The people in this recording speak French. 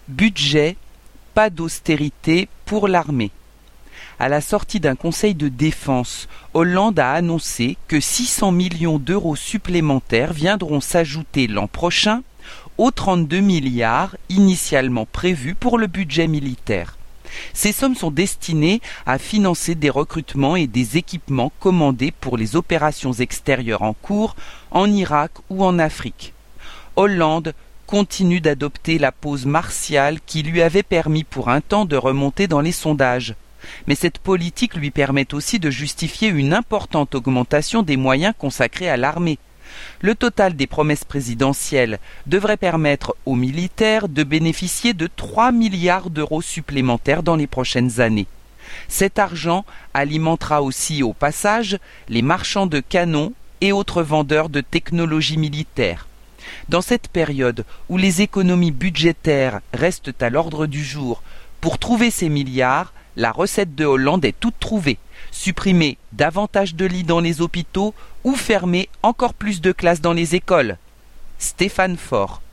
Budget, pas d'austérité pour l'armée. À la sortie d'un conseil de défense, Hollande a annoncé que 600 millions d'euros supplémentaires viendront s'ajouter l'an prochain aux 32 milliards initialement prévus pour le budget militaire. Ces sommes sont destinées à financer des recrutements et des équipements commandés pour les opérations extérieures en cours en Irak ou en Afrique. Hollande continue d'adopter la pose martiale qui lui avait permis pour un temps de remonter dans les sondages. Mais cette politique lui permet aussi de justifier une importante augmentation des moyens consacrés à l'armée. Le total des promesses présidentielles devrait permettre aux militaires de bénéficier de 3 milliards d'euros supplémentaires dans les prochaines années. Cet argent alimentera aussi au passage les marchands de canons et autres vendeurs de technologies militaires. Dans cette période où les économies budgétaires restent à l'ordre du jour, pour trouver ces milliards, la recette de Hollande est toute trouvée. Supprimer davantage de lits dans les hôpitaux ou fermer encore plus de classes dans les écoles. Stéphane Faure.